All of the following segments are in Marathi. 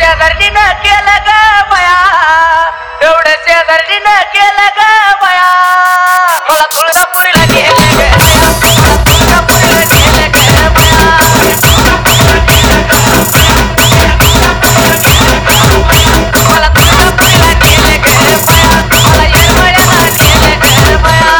शेजारीनं केलं ग बया, एवढं शेजारीनं केलं ग बया. मला तुळजापुरीला गेलं ग बया, मला तुळजापुरीला गेलं ग बया. मला तुळजापुरीला गेलं ग बया, मला येरवड्याला गेलं ग बया.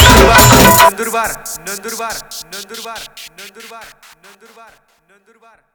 नंदुरबार नंदुरबार नंदुरबार नंदुरबार नंदुरबार नंदुरबार.